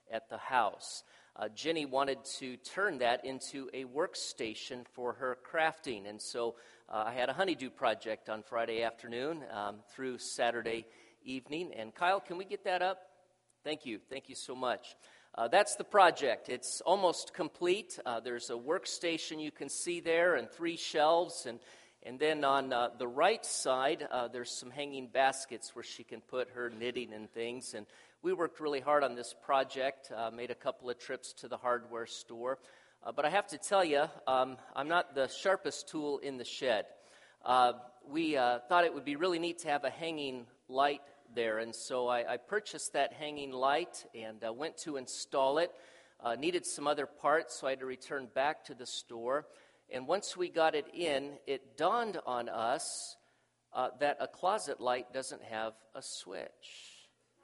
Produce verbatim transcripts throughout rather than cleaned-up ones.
at the house. Uh, Jenny wanted to turn that into a workstation for her crafting, and so uh, I had a honeydew project on Friday afternoon um, through Saturday evening. And Kyle, can we get that up? Thank you. Thank you so much. Uh, that's the project. It's almost complete. Uh, there's a workstation you can see there and three shelves, and and then on uh, the right side, uh, there's some hanging baskets where she can put her knitting and things. And we worked really hard on this project, uh, made a couple of trips to the hardware store. Uh, but I have to tell you, um, I'm not the sharpest tool in the shed. Uh, we uh, thought it would be really neat to have a hanging light there, and so I, I purchased that hanging light and uh, went to install it. Uh, needed some other parts, so I had to return back to the store. And once we got it in, it dawned on us uh, that a closet light doesn't have a switch.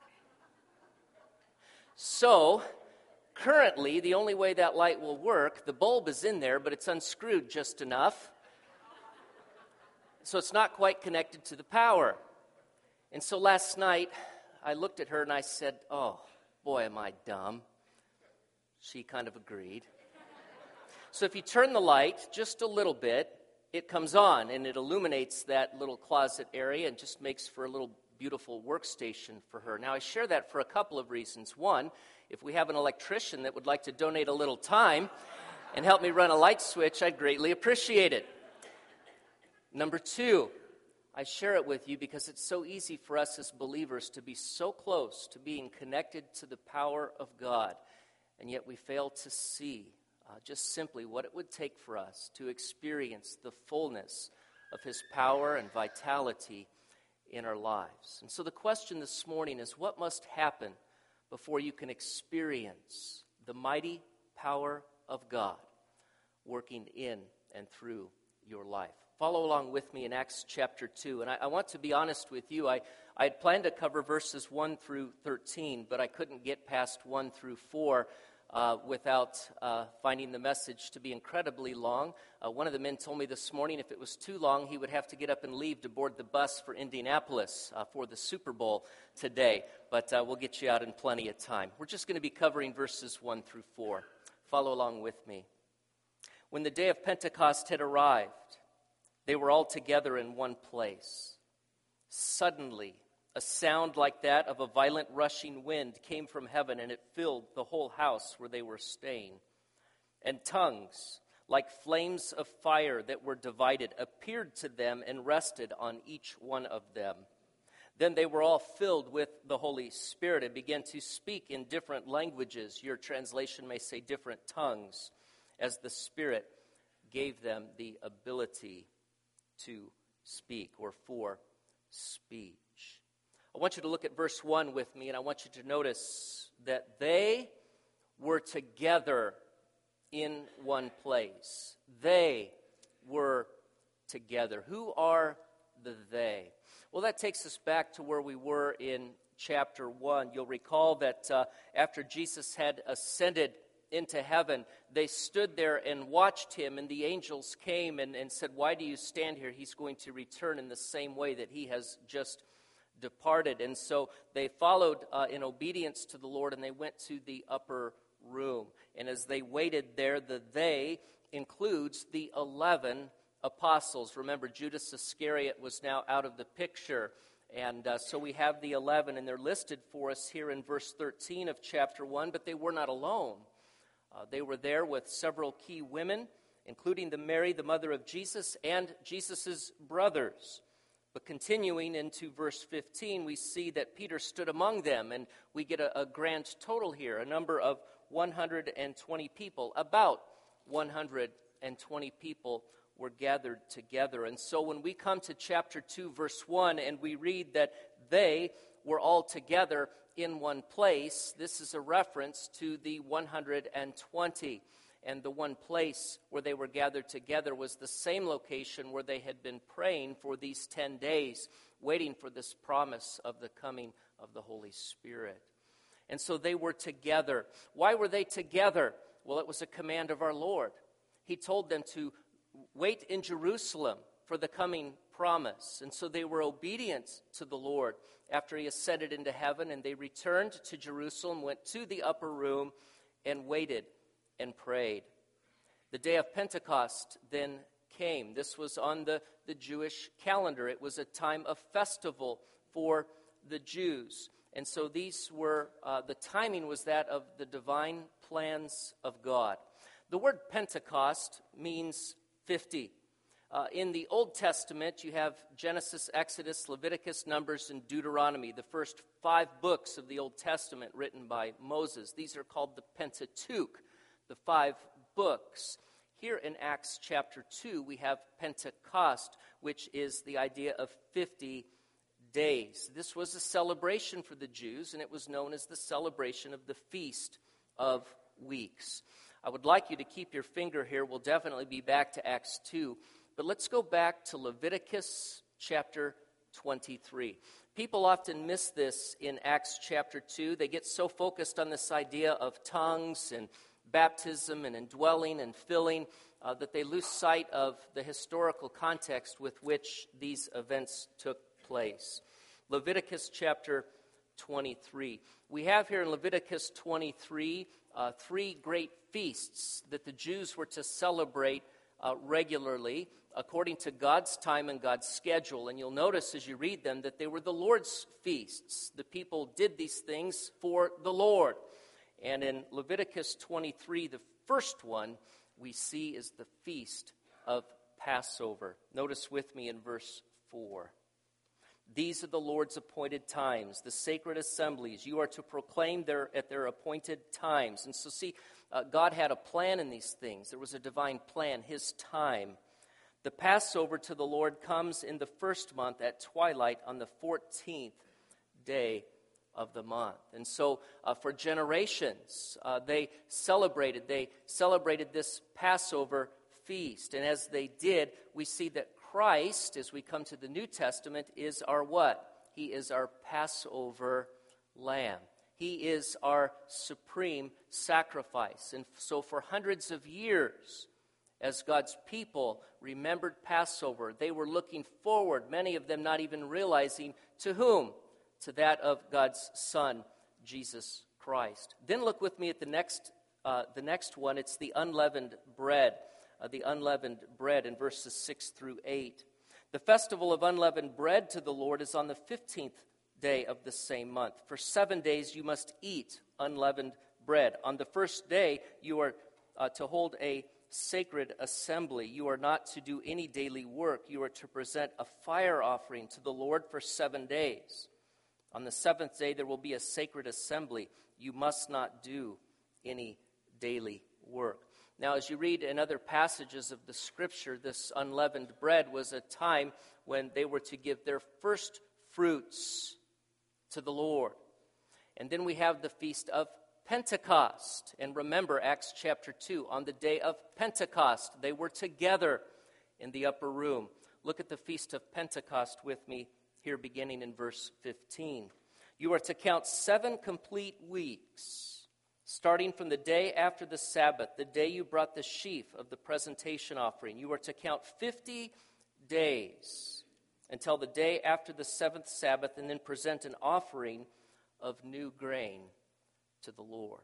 So, currently, the only way that light will work, the bulb is in there, but it's unscrewed just enough. So it's not quite connected to the power. And so last night, I looked at her and I said, "Oh, boy, am I dumb." She kind of agreed. So if you turn the light just a little bit, it comes on and it illuminates that little closet area and just makes for a little beautiful workstation for her. Now, I share that for a couple of reasons. One, if we have an electrician that would like to donate a little time and help me run a light switch, I'd greatly appreciate it. Number two, I share it with you because it's so easy for us as believers to be so close to being connected to the power of God, and yet we fail to see uh, just simply what it would take for us to experience the fullness of His power and vitality in our lives. And so the question this morning is, what must happen before you can experience the mighty power of God working in and through your life? Follow along with me in Acts chapter two. And I, I want to be honest with you. I, I had planned to cover verses one through thirteen, but I couldn't get past one through four uh, without uh, finding the message to be incredibly long. Uh, one of the men told me this morning if it was too long, he would have to get up and leave to board the bus for Indianapolis uh, for the Super Bowl today. But uh, we'll get you out in plenty of time. We're just going to be covering verses one through four. Follow along with me. When the day of Pentecost had arrived, they were all together in one place. Suddenly, a sound like that of a violent rushing wind came from heaven, and it filled the whole house where they were staying. And tongues, like flames of fire that were divided, appeared to them and rested on each one of them. Then they were all filled with the Holy Spirit and began to speak in different languages. Your translation may say different tongues, as the Spirit gave them the ability to speak or for speech. I want you to look at verse one with me, and I want you to notice that they were together in one place. They were together. Who are the they? Well, that takes us back to where we were in chapter one. You'll recall that uh, after Jesus had ascended into heaven, they stood there and watched him, and the angels came and, and said, "Why do you stand here? He's going to return in the same way that he has just departed." And so they followed uh, in obedience to the Lord, and they went to the upper room. And as they waited there, the they includes the eleven apostles. Remember, Judas Iscariot was now out of the picture. And uh, so we have the eleven, and they're listed for us here in verse thirteen of chapter one, but they were not alone. Uh, they were there with several key women, including the Mary, the mother of Jesus, and Jesus' brothers. But continuing into verse fifteen, we see that Peter stood among them, and we get a, a grand total here, a number of one hundred twenty people. About one hundred twenty people were gathered together. And so when we come to chapter two, verse one, and we read that they were all together in one place, this is a reference to the one hundred twenty. And the one place where they were gathered together was the same location where they had been praying for these ten days, waiting for this promise of the coming of the Holy Spirit. And so they were together. Why were they together? Well, it was a command of our Lord. He told them to wait in Jerusalem for the coming promise. And so they were obedient to the Lord after he ascended into heaven, and they returned to Jerusalem, went to the upper room, and waited and prayed. The day of Pentecost then came. This was on the, the Jewish calendar. It was a time of festival for the Jews. And so these were, uh, the timing was that of the divine plans of God. The word Pentecost means fifty. Uh, in the Old Testament, you have Genesis, Exodus, Leviticus, Numbers, and Deuteronomy, the first five books of the Old Testament written by Moses. These are called the Pentateuch, the five books. Here in Acts chapter two, we have Pentecost, which is the idea of fifty days. This was a celebration for the Jews, and it was known as the celebration of the Feast of Weeks. I would like you to keep your finger here. We'll definitely be back to Acts two. But let's go back to Leviticus chapter twenty-three. People often miss this in Acts chapter two. They get so focused on this idea of tongues and baptism and indwelling and filling uh, that they lose sight of the historical context with which these events took place. Leviticus chapter twenty-three. We have here in Leviticus twenty-three uh, three great feasts that the Jews were to celebrate uh, regularly according to God's time and God's schedule. And you'll notice as you read them that they were the Lord's feasts. The people did these things for the Lord. And in Leviticus twenty-three, the first one we see is the feast of Passover. Notice with me in verse four. These are the Lord's appointed times, the sacred assemblies. You are to proclaim their, at their appointed times. And so see, uh, God had a plan in these things. There was a divine plan, his time. The Passover to the Lord comes in the first month at twilight on the fourteenth day of the month. And so uh, for generations, uh, they celebrated, they celebrated this Passover feast. And as they did, we see that Christ, as we come to the New Testament, is our what? He is our Passover lamb. He is our supreme sacrifice. And so for hundreds of years, as God's people remembered Passover, they were looking forward, many of them not even realizing to whom? To that of God's Son, Jesus Christ. Then look with me at the next, uh, the next one. It's the unleavened bread. Uh, the unleavened bread in verses six through eight. The festival of unleavened bread to the Lord is on the fifteenth day of the same month. For seven days you must eat unleavened bread. On the first day you are uh, to hold a sacred assembly. You are not to do any daily work. You are to present a fire offering to the Lord for seven days. On the seventh day there will be a sacred assembly. You must not do any daily work. Now, as you read in other passages of the Scripture, this unleavened bread was a time when they were to give their first fruits to the Lord. And then we have the Feast of Pentecost. And remember, Acts chapter two, on the day of Pentecost, they were together in the upper room. Look at the Feast of Pentecost with me here beginning in verse fifteen. You are to count seven complete weeks, starting from the day after the Sabbath, the day you brought the sheaf of the presentation offering. You are to count fifty days until the day after the seventh Sabbath, and then present an offering of new grain to the Lord.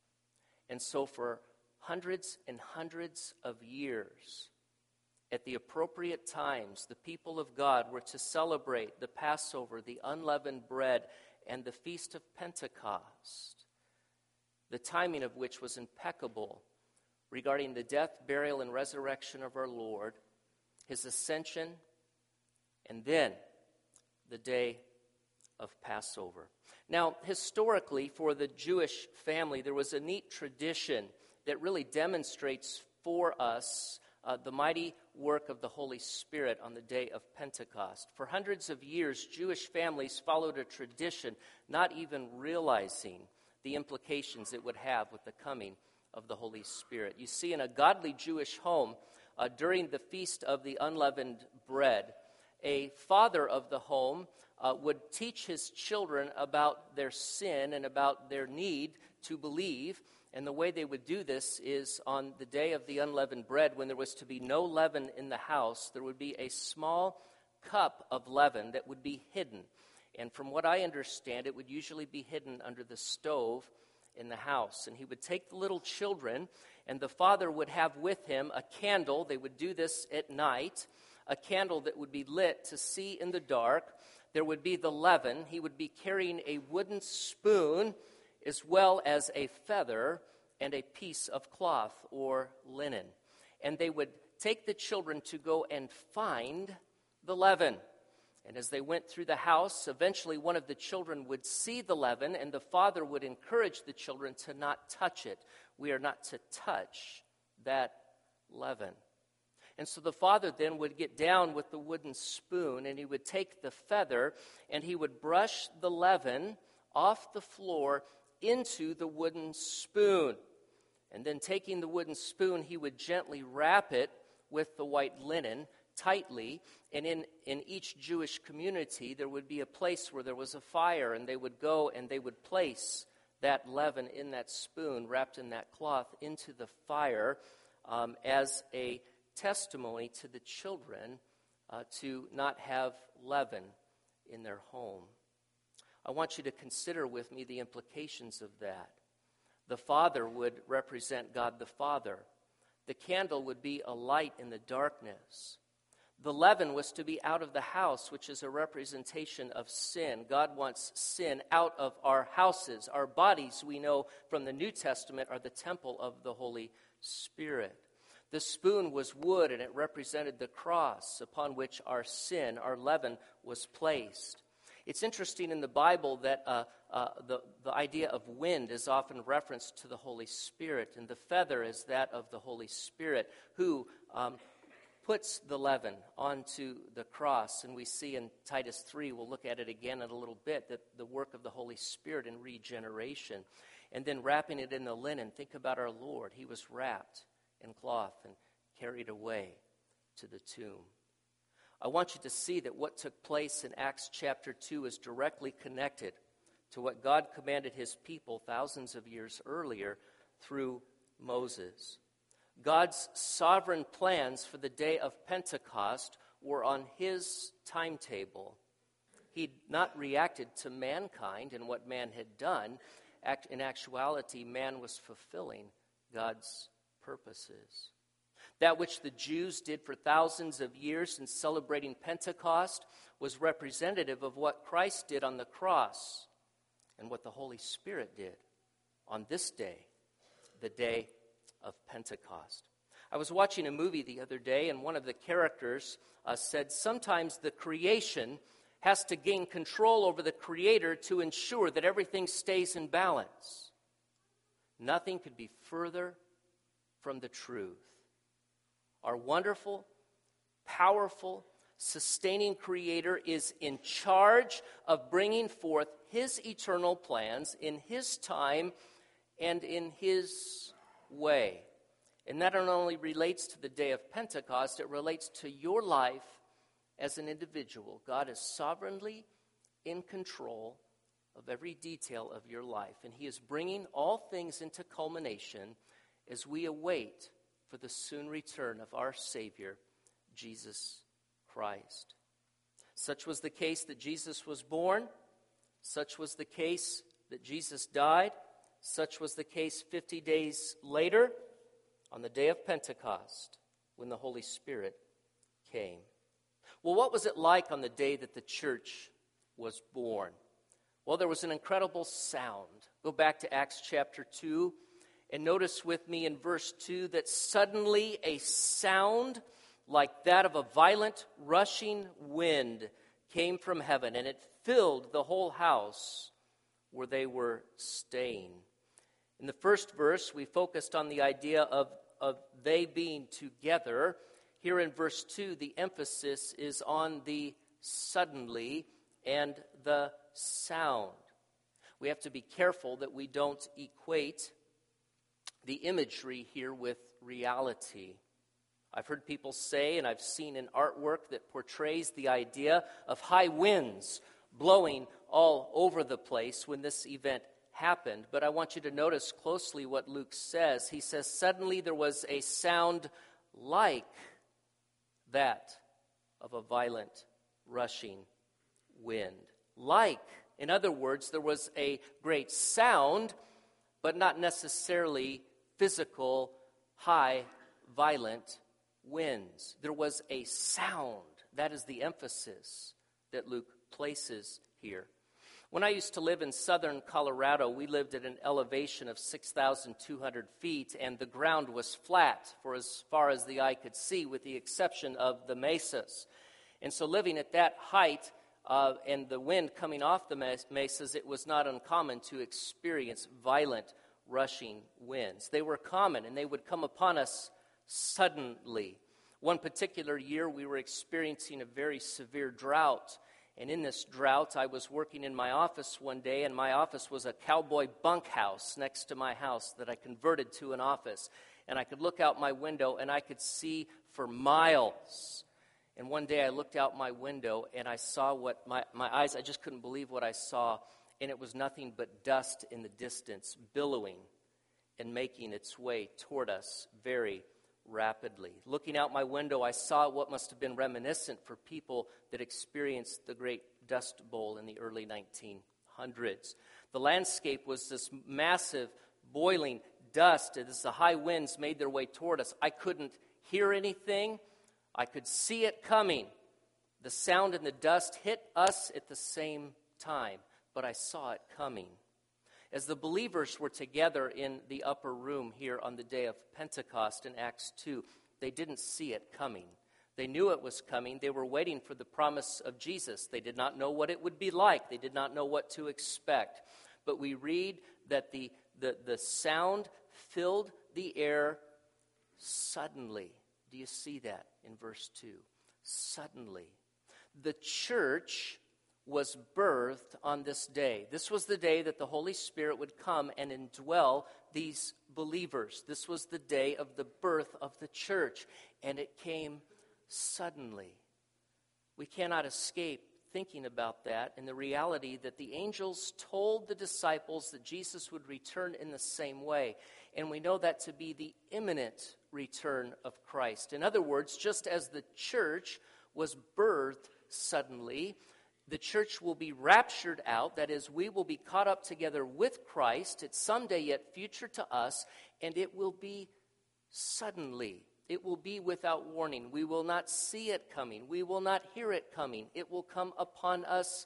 And so for hundreds and hundreds of years, at the appropriate times, the people of God were to celebrate the Passover, the unleavened bread, and the Feast of Pentecost, the timing of which was impeccable regarding the death, burial, and resurrection of our Lord, his ascension, and then the day of Passover. Now, historically, for the Jewish family, there was a neat tradition that really demonstrates for us uh, the mighty work of the Holy Spirit on the day of Pentecost. For hundreds of years, Jewish families followed a tradition, not even realizing the implications it would have with the coming of the Holy Spirit. You see, in a godly Jewish home, uh, during the Feast of the Unleavened Bread, a father of the home uh, would teach his children about their sin and about their need to believe. And the way they would do this is on the day of the unleavened bread, when there was to be no leaven in the house, there would be a small cup of leaven that would be hidden. And from what I understand, it would usually be hidden under the stove in the house. And he would take the little children, and the father would have with him a candle. They would do this at night, a candle that would be lit to see in the dark. There would be the leaven. He would be carrying a wooden spoon as well as a feather and a piece of cloth or linen. And they would take the children to go and find the leaven. And as they went through the house, eventually one of the children would see the leaven, and the father would encourage the children to not touch it. We are not to touch that leaven. And so the father then would get down with the wooden spoon, and he would take the feather, and he would brush the leaven off the floor into the wooden spoon. And then taking the wooden spoon, he would gently wrap it with the white linen tightly. And in, in each Jewish community, there would be a place where there was a fire, and they would go and they would place that leaven in that spoon, wrapped in that cloth, into the fire um, as a testimony to the children uh, to not have leaven in their home. I want you to consider with me the implications of that. The Father would represent God the Father. The candle would be a light in the darkness. The leaven was to be out of the house, which is a representation of sin. God wants sin out of our houses. Our bodies, we know from the New Testament, are the temple of the Holy Spirit. The spoon was wood, and it represented the cross upon which our sin, our leaven, was placed. It's interesting in the Bible that uh, uh, the, the idea of wind is often referenced to the Holy Spirit, and the feather is that of the Holy Spirit, who um, puts the leaven onto the cross. And we see in Titus three, we'll look at it again in a little bit, that the work of the Holy Spirit in regeneration. And then wrapping it in the linen. Think about our Lord. He was wrapped in cloth and carried away to the tomb. I want you to see that what took place in Acts chapter two is directly connected to what God commanded his people thousands of years earlier through Moses. God's sovereign plans for the day of Pentecost were on his timetable. He'd not reacted to mankind and what man had done. In actuality, man was fulfilling God's purposes. That which the Jews did for thousands of years in celebrating Pentecost was representative of what Christ did on the cross and what the Holy Spirit did on this day, the day of Pentecost. I was watching a movie the other day, and one of the characters uh, said sometimes the creation has to gain control over the Creator to ensure that everything stays in balance. Nothing could be further from the truth. Our wonderful, powerful, sustaining Creator is in charge of bringing forth his eternal plans in his time and in his way. And that not only relates to the day of Pentecost, it relates to your life as an individual. God is sovereignly in control of every detail of your life, and he is bringing all things into culmination as we await for the soon return of our Savior, Jesus Christ. Such was the case that Jesus was born. Such was the case that Jesus died. Such was the case fifty days later on the day of Pentecost when the Holy Spirit came. Well, what was it like on the day that the church was born? Well, there was an incredible sound. Go back to Acts chapter two. And notice with me in verse two that suddenly a sound like that of a violent rushing wind came from heaven, and it filled the whole house where they were staying. In the first verse, we focused on the idea of, of they being together. Here in verse two, the emphasis is on the suddenly and the sound. We have to be careful that we don't equate the imagery here with reality. I've heard people say, and I've seen an artwork that portrays the idea of high winds blowing all over the place when this event happened. But I want you to notice closely what Luke says. He says, suddenly there was a sound like that of a violent rushing wind. Like, in other words, there was a great sound, but not necessarily physical, high, violent winds. There was a sound. That is the emphasis that Luke places here. When I used to live in southern Colorado, we lived at an elevation of six thousand two hundred feet, and the ground was flat for as far as the eye could see, with the exception of the mesas. And so living at that height, uh, and the wind coming off the mesas, it was not uncommon to experience violent rushing winds. They were common, and they would come upon us suddenly. One particular year, we were experiencing a very severe drought. And in this drought, I was working in my office one day, and my office was a cowboy bunkhouse next to my house that I converted to an office. And I could look out my window, and I could see for miles. And one day I looked out my window, and I saw what my, my eyes, I just couldn't believe what I saw. And it was nothing but dust in the distance, billowing and making its way toward us very rapidly. Looking out my window, I saw what must have been reminiscent for people that experienced the Great Dust Bowl in the early nineteen hundreds. The landscape was this massive, boiling dust as the high winds made their way toward us. I couldn't hear anything. I could see it coming. The sound and the dust hit us at the same time, but I saw it coming. As the believers were together in the upper room here on the day of Pentecost in Acts two, they didn't see it coming. They knew it was coming. They were waiting for the promise of Jesus. They did not know what it would be like. They did not know what to expect. But we read that the, the, the sound filled the air suddenly. Do you see that in verse two? Suddenly. The church was birthed on this day. This was the day that the Holy Spirit would come and indwell these believers. This was the day of the birth of the church, and it came suddenly. We cannot escape thinking about that and the reality that the angels told the disciples that Jesus would return in the same way, and we know that to be the imminent return of Christ. In other words, just as the church was birthed suddenly, the church will be raptured out. That is, we will be caught up together with Christ. It's someday yet future to us, and it will be suddenly. It will be without warning. We will not see it coming. We will not hear it coming. It will come upon us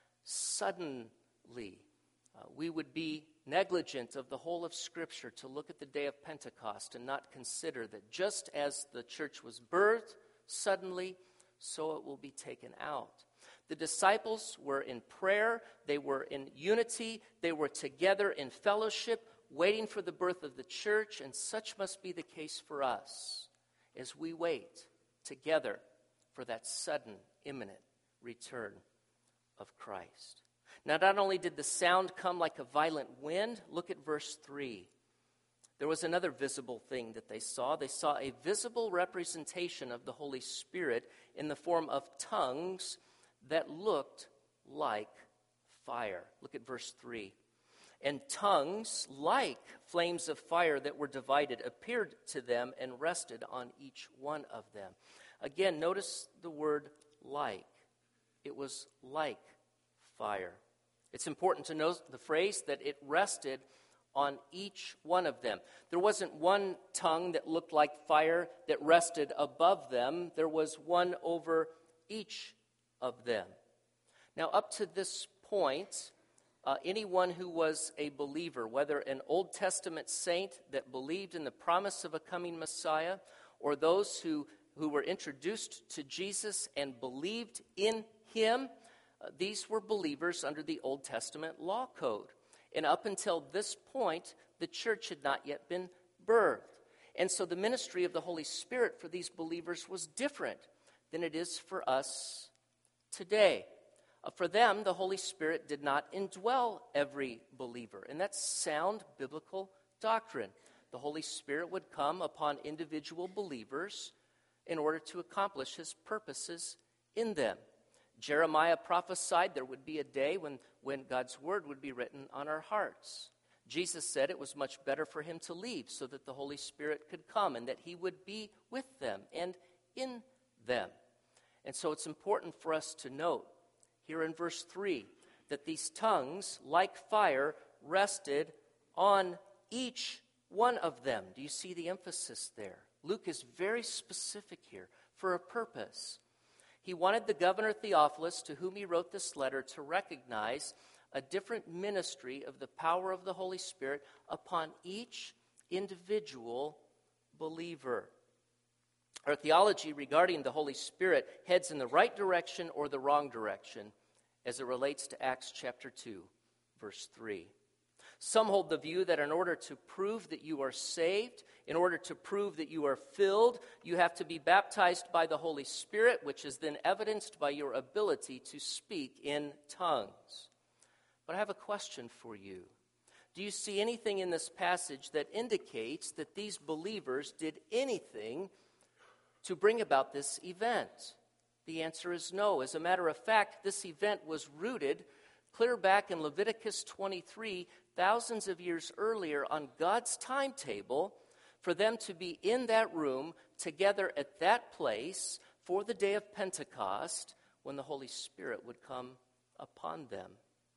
suddenly. Uh, we would be negligent of the whole of Scripture to look at the day of Pentecost and not consider that just as the church was birthed suddenly, so it will be taken out. The disciples were in prayer, they were in unity, they were together in fellowship, waiting for the birth of the church, and such must be the case for us as we wait together for that sudden, imminent return of Christ. Now, not only did the sound come like a violent wind, look at verse three. There was another visible thing that they saw. They saw a visible representation of the Holy Spirit in the form of tongues that looked like fire. Look at verse three. And tongues, like flames of fire that were divided, appeared to them and rested on each one of them. Again, notice the word like. It was like fire. It's important to note the phrase that it rested on each one of them. There wasn't one tongue that looked like fire that rested above them. There was one over each of them. Now, up to this point, uh, anyone who was a believer, whether an Old Testament saint that believed in the promise of a coming Messiah, or those who, who were introduced to Jesus and believed in him, uh, these were believers under the Old Testament law code. And up until this point, the church had not yet been birthed. And so the ministry of the Holy Spirit for these believers was different than it is for us today. Uh, for them, the Holy Spirit did not indwell every believer. And that's sound biblical doctrine. The Holy Spirit would come upon individual believers in order to accomplish his purposes in them. Jeremiah prophesied there would be a day when, when God's word would be written on our hearts. Jesus said it was much better for him to leave so that the Holy Spirit could come and that he would be with them and in them. And so it's important for us to note here in verse three that these tongues, like fire, rested on each one of them. Do you see the emphasis there? Luke is very specific here for a purpose. He wanted the governor Theophilus, to whom he wrote this letter, to recognize a different ministry of the power of the Holy Spirit upon each individual believer. Our theology regarding the Holy Spirit heads in the right direction or the wrong direction as it relates to Acts chapter two, verse three. Some hold the view that in order to prove that you are saved, in order to prove that you are filled, you have to be baptized by the Holy Spirit, which is then evidenced by your ability to speak in tongues. But I have a question for you. Do you see anything in this passage that indicates that these believers did anything to bring about this event? The answer is no. As a matter of fact, this event was rooted clear back in Leviticus twenty-three, thousands of years earlier on God's timetable for them to be in that room together at that place for the day of Pentecost when the Holy Spirit would come upon them.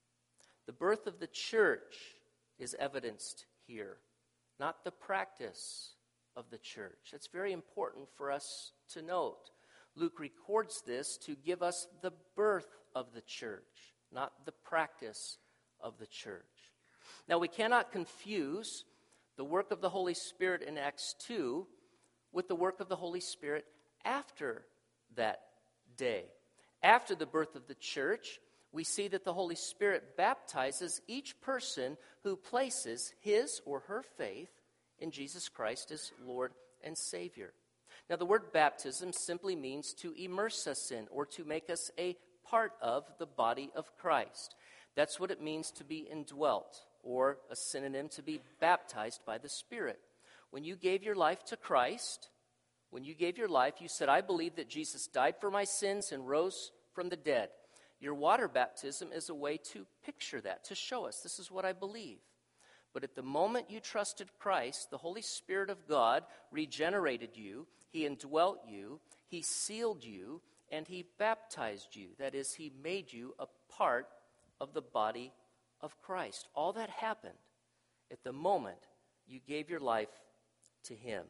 The birth of the church is evidenced here, not the practice of the church. It's very important for us to note. Luke records this to give us the birth of the church, not the practice of the church. Now, we cannot confuse the work of the Holy Spirit in Acts two with the work of the Holy Spirit after that day. After the birth of the church, we see that the Holy Spirit baptizes each person who places his or her faith in Jesus Christ as Lord and Savior. Now, the word baptism simply means to immerse us in or to make us a part of the body of Christ. That's what it means to be indwelt, or a synonym to be baptized by the Spirit. When you gave your life to Christ, when you gave your life, you said, I believe that Jesus died for my sins and rose from the dead. Your water baptism is a way to picture that, to show us, this is what I believe. But at the moment you trusted Christ, the Holy Spirit of God regenerated you, He indwelt you, He sealed you, and He baptized you. That is, He made you a part of the body of Christ. All that happened at the moment you gave your life to Him.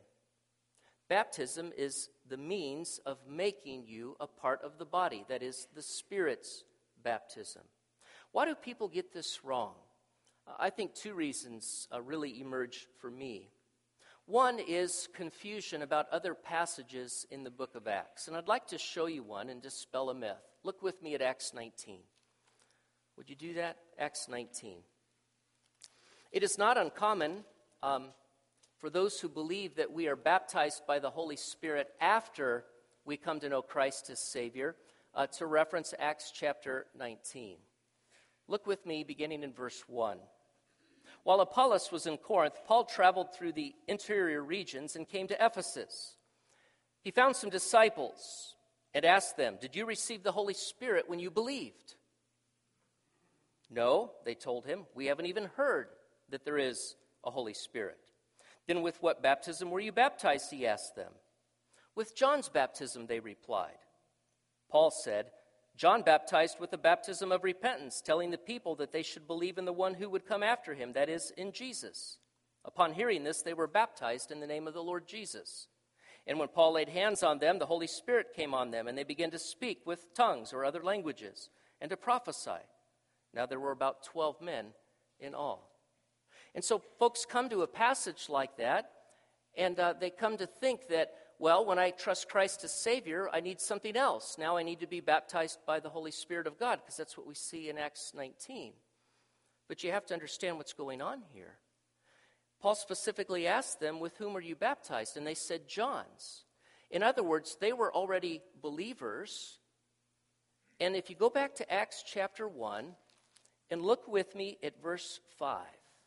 Baptism is the means of making you a part of the body. That is, the Spirit's baptism. Why do people get this wrong? I think two reasons uh, really emerge for me. One is confusion about other passages in the book of Acts. And I'd like to show you one and dispel a myth. Look with me at Acts nineteen. Would you do that? Acts nineteen. It is not uncommon um, for those who believe that we are baptized by the Holy Spirit after we come to know Christ as Savior uh, to reference Acts chapter nineteen. Look with me beginning in verse one. While Apollos was in Corinth, Paul traveled through the interior regions and came to Ephesus. He found some disciples and asked them, did you receive the Holy Spirit when you believed? No, they told him, we haven't even heard that there is a Holy Spirit. Then with what baptism were you baptized, he asked them. With John's baptism, they replied. Paul said, John baptized with the baptism of repentance, telling the people that they should believe in the one who would come after him, that is, in Jesus. Upon hearing this, they were baptized in the name of the Lord Jesus. And when Paul laid hands on them, the Holy Spirit came on them, and they began to speak with tongues or other languages, and to prophesy. Now there were about twelve men in all. And so folks come to a passage like that, and uh, they come to think that, well, when I trust Christ as Savior, I need something else. Now I need to be baptized by the Holy Spirit of God, because that's what we see in Acts nineteen. But you have to understand what's going on here. Paul specifically asked them, with whom are you baptized? And they said, John's. In other words, they were already believers. And if you go back to Acts chapter one, and look with me at verse five.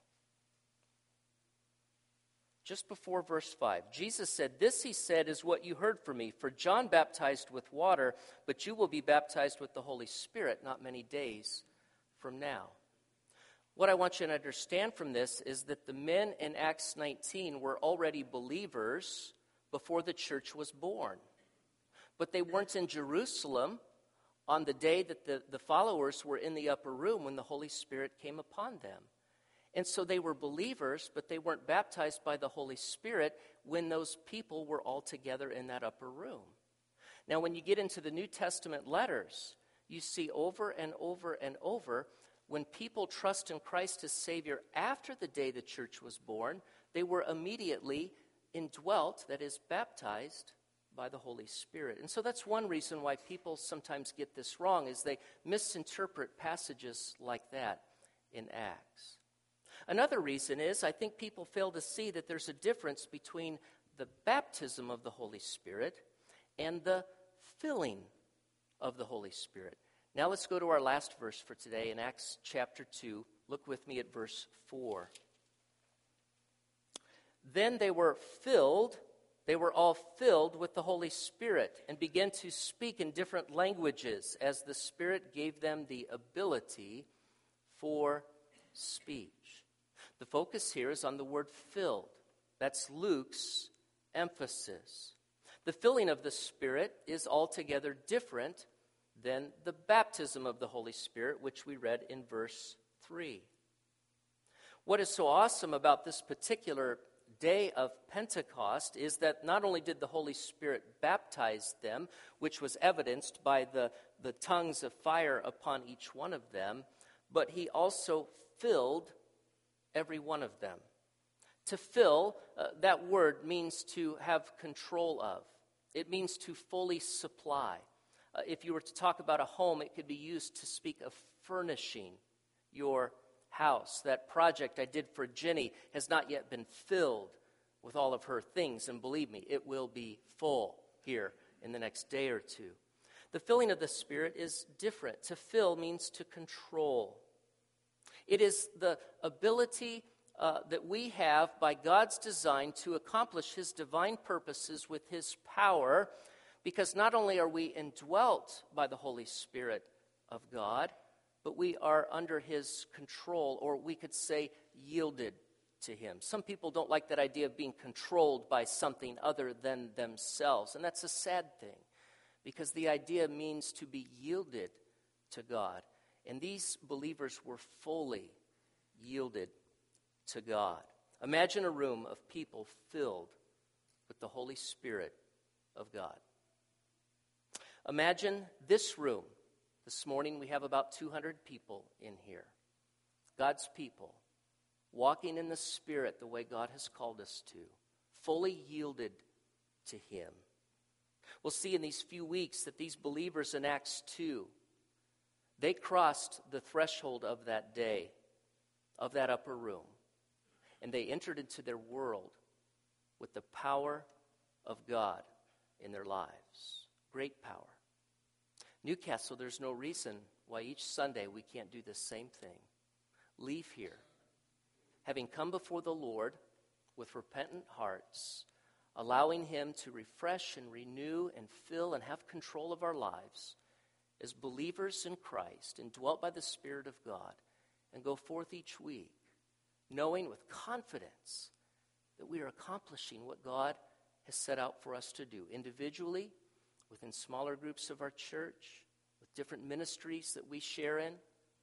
Just before verse five, Jesus said, this, he said, is what you heard from me. For John baptized with water, but you will be baptized with the Holy Spirit not many days from now. What I want you to understand from this is that the men in Acts nineteen were already believers before the church was born. But they weren't in Jerusalem on the day that the, the followers were in the upper room when the Holy Spirit came upon them. And so they were believers, but they weren't baptized by the Holy Spirit when those people were all together in that upper room. Now, when you get into the New Testament letters, you see over and over and over, when people trust in Christ as Savior after the day the church was born, they were immediately indwelt, that is, baptized by the Holy Spirit. And so that's one reason why people sometimes get this wrong, is they misinterpret passages like that in Acts. Another reason is I think people fail to see that there's a difference between the baptism of the Holy Spirit and the filling of the Holy Spirit. Now let's go to our last verse for today in Acts chapter two. Look with me at verse four. Then they were filled, they were all filled with the Holy Spirit and began to speak in different languages as the Spirit gave them the ability for speech. The focus here is on the word filled. That's Luke's emphasis. The filling of the Spirit is altogether different than the baptism of the Holy Spirit, which we read in verse three. What is so awesome about this particular day of Pentecost is that not only did the Holy Spirit baptize them, which was evidenced by the, the tongues of fire upon each one of them, but he also filled every one of them. To fill, uh, that word means to have control of. It means to fully supply. Uh, if you were to talk about a home, it could be used to speak of furnishing your house. That project I did for Jenny has not yet been filled with all of her things, and believe me, it will be full here in the next day or two. The filling of the Spirit is different. To fill means to control. It is the ability uh, that we have by God's design to accomplish His divine purposes with His power, because not only are we indwelt by the Holy Spirit of God, but we are under His control, or we could say yielded to Him. Some people don't like that idea of being controlled by something other than themselves, and that's a sad thing, because the idea means to be yielded to God. And these believers were fully yielded to God. Imagine a room of people filled with the Holy Spirit of God. Imagine this room. This morning we have about two hundred people in here. God's people, walking in the Spirit the way God has called us to, fully yielded to Him. We'll see in these few weeks that these believers in Acts two, they crossed the threshold of that day, of that upper room, and they entered into their world with the power of God in their lives. Great power. Newcastle, there's no reason why each Sunday we can't do the same thing. Leave here, having come before the Lord with repentant hearts, allowing Him to refresh and renew and fill and have control of our lives as believers in Christ, indwelt by the Spirit of God, and go forth each week, knowing with confidence that we are accomplishing what God has set out for us to do, individually, within smaller groups of our church, with different ministries that we share in,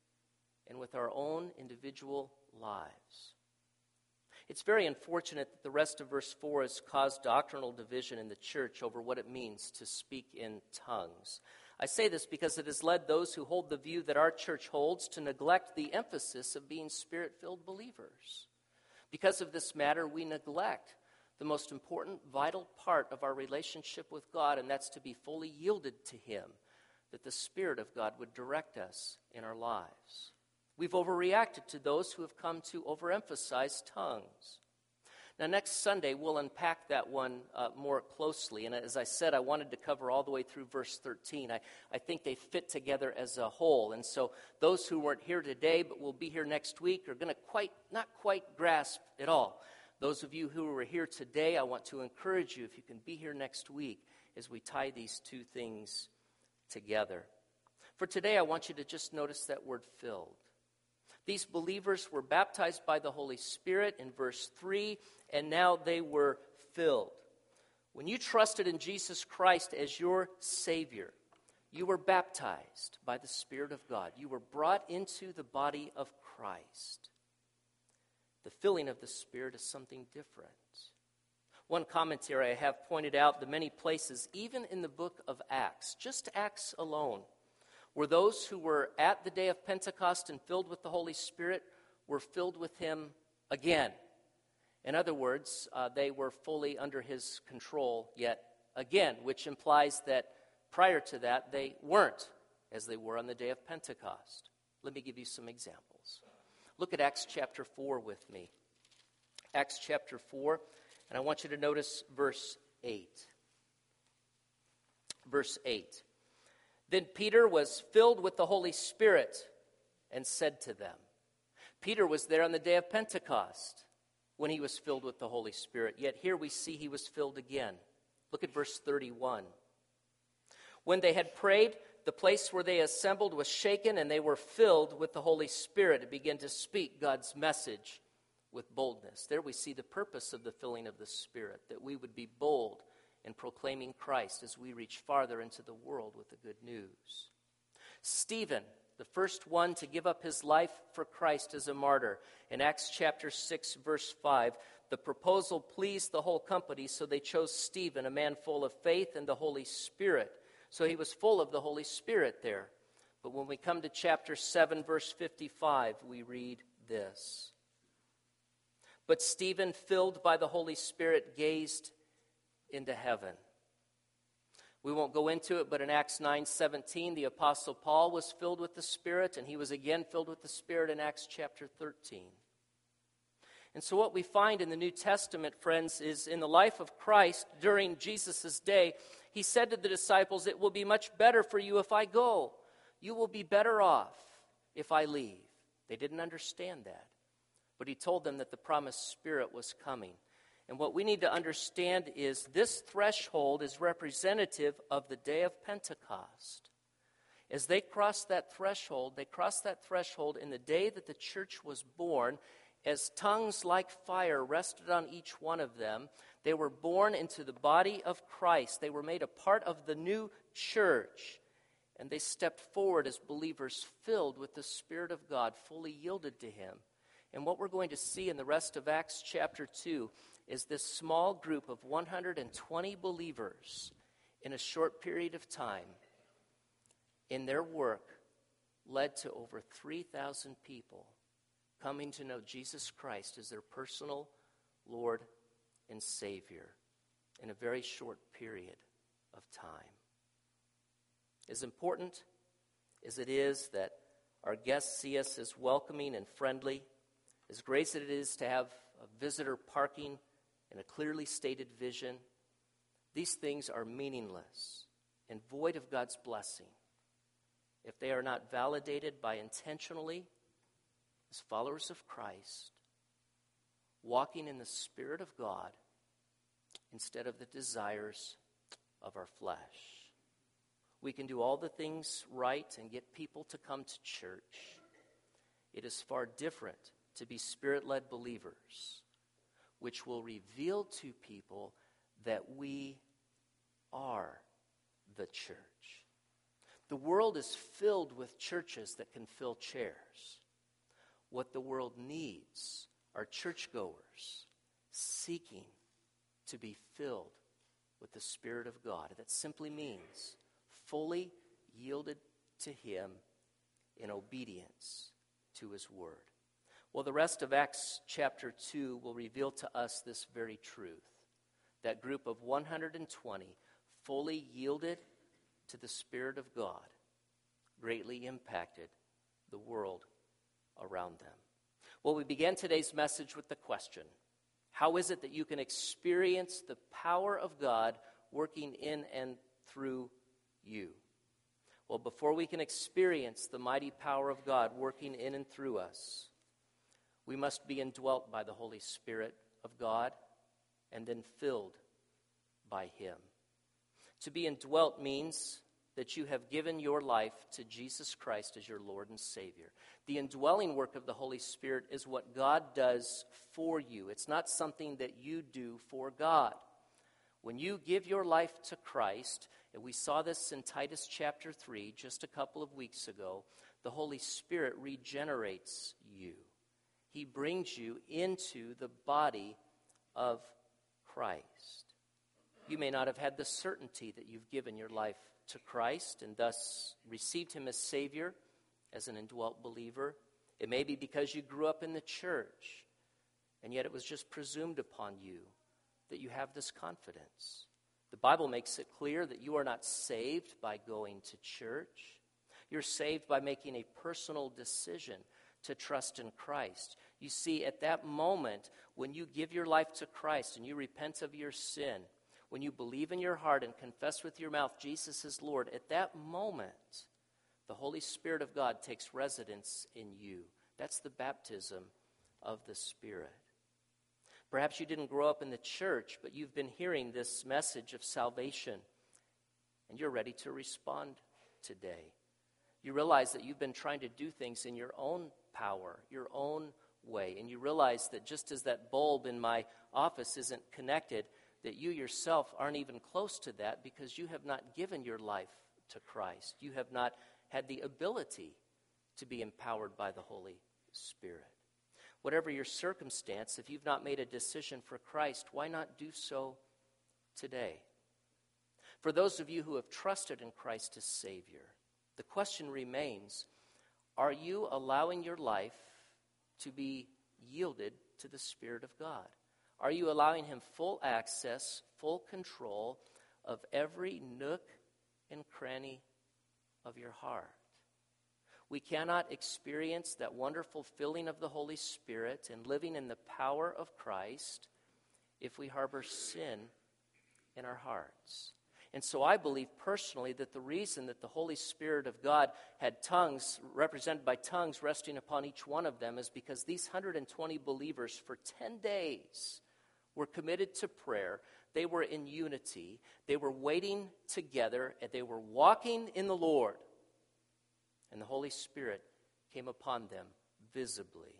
and with our own individual lives. It's very unfortunate that the rest of verse four has caused doctrinal division in the church over what it means to speak in tongues. I say this because it has led those who hold the view that our church holds to neglect the emphasis of being Spirit-filled believers. Because of this matter, we neglect the most important, vital part of our relationship with God, and that's to be fully yielded to Him, that the Spirit of God would direct us in our lives. We've overreacted to those who have come to overemphasize tongues. Now, next Sunday, we'll unpack that one uh, more closely. And as I said, I wanted to cover all the way through verse thirteen. I, I think they fit together as a whole. And so those who weren't here today but will be here next week are going to quite not quite grasp it all. Those of you who are here today, I want to encourage you, if you can be here next week, as we tie these two things together. For today, I want you to just notice that word filled. These believers were baptized by the Holy Spirit in verse three, and now they were filled When you trusted in Jesus Christ as your Savior, you were baptized by the Spirit of God. You were brought into the body of Christ. The filling of the Spirit is something different. One commentary I have pointed out the many places, even in the book of Acts, just Acts alone, where those who were at the day of Pentecost and filled with the Holy Spirit were filled with Him again. In other words, uh, they were fully under His control yet again, which implies that prior to that they weren't as they were on the day of Pentecost. Let me give you some examples. Look at Acts chapter four with me. Acts chapter four, and I want you to notice verse eight. Verse eight. Then Peter was filled with the Holy Spirit and said to them. Peter was there on the day of Pentecost when he was filled with the Holy Spirit. Yet here we see he was filled again. Look at verse thirty-one. When they had prayed, the place where they assembled was shaken, and they were filled with the Holy Spirit and began to speak God's message with boldness. There we see the purpose of the filling of the Spirit, that we would be bold in proclaiming Christ as we reach farther into the world with the good news. Stephen, the first one to give up his life for Christ as a martyr. In Acts chapter six, verse five, the proposal pleased the whole company, so they chose Stephen, a man full of faith and the Holy Spirit. So he was full of the Holy Spirit there. But when we come to chapter seven, verse fifty-five, we read this. But Stephen, filled by the Holy Spirit, gazed into heaven. We won't go into it, but in Acts nine seventeen, the Apostle Paul was filled with the Spirit, and he was again filled with the Spirit in Acts chapter thirteen. And so what we find in the New Testament, friends, is in the life of Christ during Jesus' day, he said to the disciples, it will be much better for you if I go. You will be better off if I leave. They didn't understand that. But he told them that the promised Spirit was coming. And what we need to understand is this threshold is representative of the day of Pentecost. As they crossed that threshold, they crossed that threshold in the day that the church was born. As tongues like fire rested on each one of them, they were born into the body of Christ. They were made a part of the new church. And they stepped forward as believers filled with the Spirit of God, fully yielded to Him. And what we're going to see in the rest of Acts chapter two is this small group of one hundred twenty believers in a short period of time in their work led to over three thousand people coming to know Jesus Christ as their personal Lord and Savior in a very short period of time. As important as it is that our guests see us as welcoming and friendly, as great as it is to have a visitor parking and a clearly stated vision, these things are meaningless and void of God's blessing if they are not validated by intentionally, as followers of Christ, walking in the Spirit of God instead of the desires of our flesh. We can do all the things right and get people to come to church. It is far different to be Spirit-led believers, which will reveal to people that we are the church. The world is filled with churches that can fill chairs. What the world needs are churchgoers seeking to be filled with the Spirit of God. That simply means fully yielded to Him in obedience to His Word. Well, the rest of Acts chapter two will reveal to us this very truth. That group of one hundred twenty fully yielded to the Spirit of God greatly impacted the world around them. Well, we began today's message with the question, how is it that you can experience the power of God working in and through you? Well, before we can experience the mighty power of God working in and through us, we must be indwelt by the Holy Spirit of God and then filled by Him. To be indwelt means that you have given your life to Jesus Christ as your Lord and Savior. The indwelling work of the Holy Spirit is what God does for you. It's not something that you do for God. When you give your life to Christ, and we saw this in Titus chapter three just a couple of weeks ago, the Holy Spirit regenerates you. He brings you into the body of Christ. You may not have had the certainty that you've given your life to Christ and thus received him as Savior, as an indwelt believer. It may be because you grew up in the church, and yet it was just presumed upon you that you have this confidence. The Bible makes it clear that you are not saved by going to church. You're saved by making a personal decision to trust in Christ. You see, at that moment, when you give your life to Christ and you repent of your sin, when you believe in your heart and confess with your mouth Jesus is Lord, at that moment, the Holy Spirit of God takes residence in you. That's the baptism of the Spirit. Perhaps you didn't grow up in the church, but you've been hearing this message of salvation, and you're ready to respond today. You realize that you've been trying to do things in your own power, your own way, and you realize that just as that bulb in my office isn't connected, that you yourself aren't even close to that because you have not given your life to Christ. You have not had the ability to be empowered by the Holy Spirit. Whatever your circumstance, if you've not made a decision for Christ, why not do so today? For those of you who have trusted in Christ as Savior, the question remains, are you allowing your life to be yielded to the Spirit of God? Are you allowing him full access, full control of every nook and cranny of your heart? We cannot experience that wonderful filling of the Holy Spirit and living in the power of Christ if we harbor sin in our hearts. And so I believe personally that the reason that the Holy Spirit of God had tongues, represented by tongues resting upon each one of them, is because these one hundred twenty believers for ten days were committed to prayer. They were in unity. They were waiting together, and they were walking in the Lord. And the Holy Spirit came upon them visibly.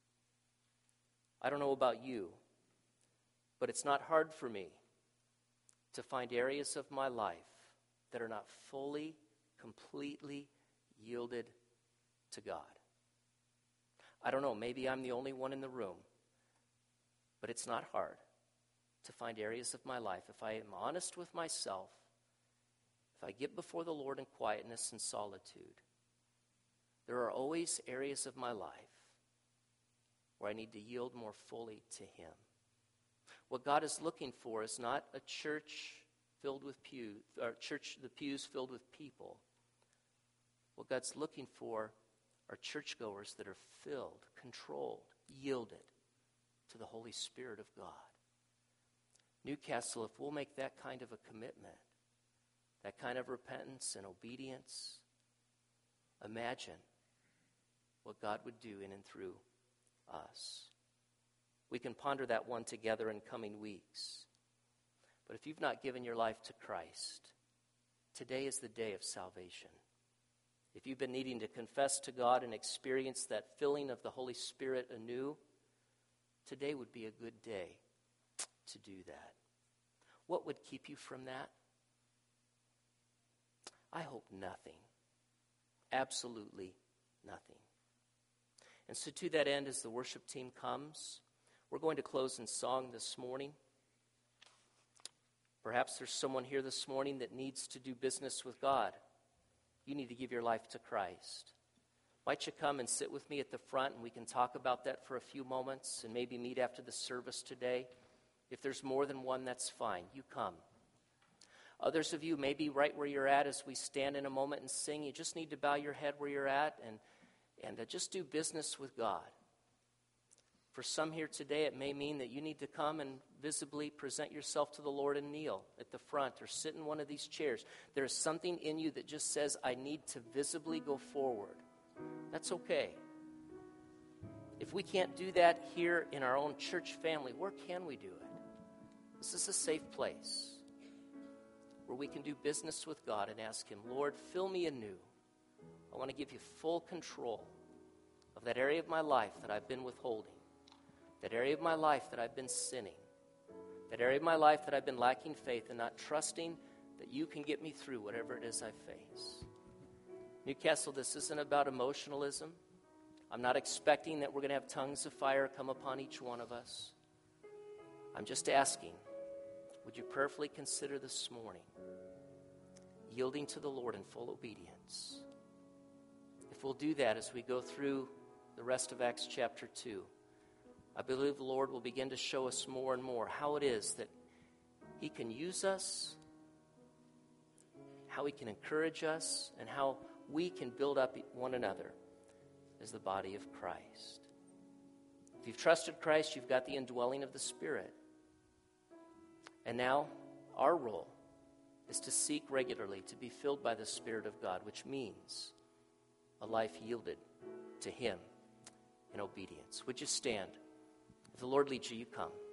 I don't know about you, but it's not hard for me to find areas of my life that are not fully, completely yielded to God. I don't know, maybe I'm the only one in the room, but it's not hard to find areas of my life. If I am honest with myself, if I get before the Lord in quietness and solitude, there are always areas of my life where I need to yield more fully to him. What God is looking for is not a church filled with pews, or church, the pews filled with people. What God's looking for are churchgoers that are filled, controlled, yielded to the Holy Spirit of God. Newcastle, if we'll make that kind of a commitment, that kind of repentance and obedience, imagine what God would do in and through us. We can ponder that one together in coming weeks. But if you've not given your life to Christ, today is the day of salvation. If you've been needing to confess to God and experience that filling of the Holy Spirit anew, today would be a good day to do that. What would keep you from that? I hope nothing. Absolutely nothing. And so to that end, as the worship team comes, we're going to close in song this morning. Perhaps there's someone here this morning that needs to do business with God. You need to give your life to Christ. Might you come and sit with me at the front, and we can talk about that for a few moments and maybe meet after the service today. If there's more than one, that's fine. You come. Others of you, maybe right where you're at as we stand in a moment and sing, you just need to bow your head where you're at and, and uh, just do business with God. For some here today, it may mean that you need to come and visibly present yourself to the Lord and kneel at the front or sit in one of these chairs. There is something in you that just says, I need to visibly go forward. That's okay. If we can't do that here in our own church family, where can we do it? This is a safe place where we can do business with God and ask him, Lord, fill me anew. I want to give you full control of that area of my life that I've been withholding, that area of my life that I've been sinning, that area of my life that I've been lacking faith and not trusting that you can get me through whatever it is I face. Newcastle, this isn't about emotionalism. I'm not expecting that we're going to have tongues of fire come upon each one of us. I'm just asking, would you prayerfully consider this morning yielding to the Lord in full obedience? If we'll do that as we go through the rest of Acts chapter two, I believe the Lord will begin to show us more and more how it is that he can use us, how he can encourage us, and how we can build up one another as the body of Christ. If you've trusted Christ, you've got the indwelling of the Spirit. And now, our role is to seek regularly to be filled by the Spirit of God, which means a life yielded to him in obedience. Would you stand? If the Lord leads you, you come.